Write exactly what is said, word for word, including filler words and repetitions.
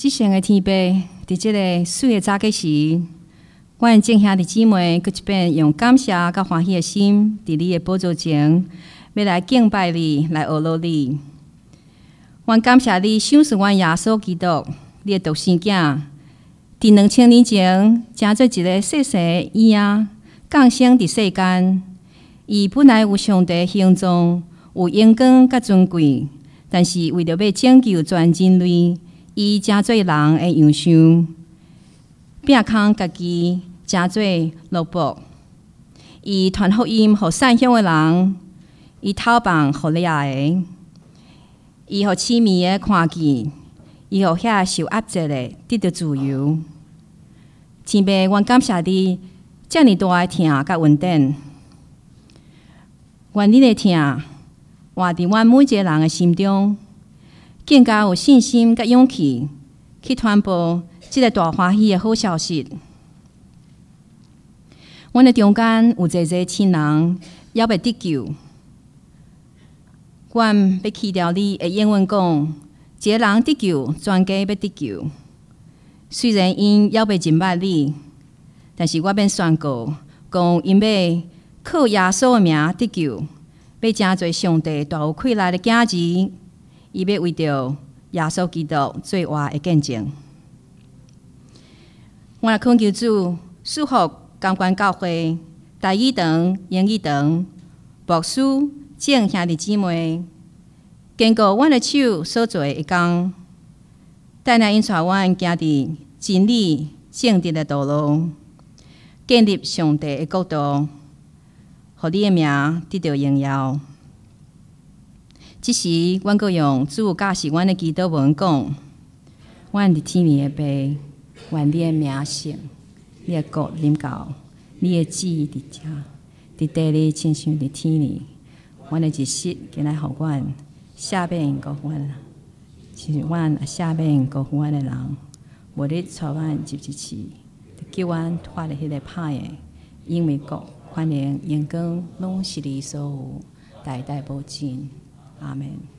即生的天父，伫即个水的早起时，阮众兄弟姊妹搁一遍用感谢甲欢喜的心，伫你的宝座前，要来敬拜你，来学习你。阮感谢你赏赐阮耶稣基督，你的独生囝，伫两千年前，成做一个细细的婴，降生伫世间。伊本来有上帝的形状，有荣光甲尊贵，但是为着要拯救全人类，伊成做人的样相，拼空家己，成做奴仆。伊传福音互散乡的人，伊透放互掠的，伊互痴迷的看见，伊互遐受压制的得到自由。天父，阮感谢你，遮尔大的疼甲恩典。愿你的疼活伫阮每一个人的心中，更加有信心甲勇气去传播即个大欢喜的好消息。阮的中间有侪侪亲人还未得救，阮要去掉你的英文讲，一个人得救，全家要得救。虽然因还未明白你，但是我免宣告，讲因要靠耶稣的名得救，要成做上帝大有气力的囝子，伊要为着耶稣基督做活的见证。我来恳求主祝福感官教会、台语堂、英语堂、牧师、众兄弟姊妹，经过阮的手所做的一工，带领因带阮行伫真理正直的道路，建立上帝的国度，互你的名得到荣耀。即时，阮阁用主教示阮的祈祷文讲：阮伫天边的爸，愿你的名圣，你的国临到，你的旨意伫遮，伫地里亲像伫天里。阮的日食，今来互阮赦免辜负阮，就是阮也赦免辜负阮的人。无你带阮入一次，叫阮脱离迄个歹的，因为国、权能、荣光，拢是你所有，代代保证。阿门。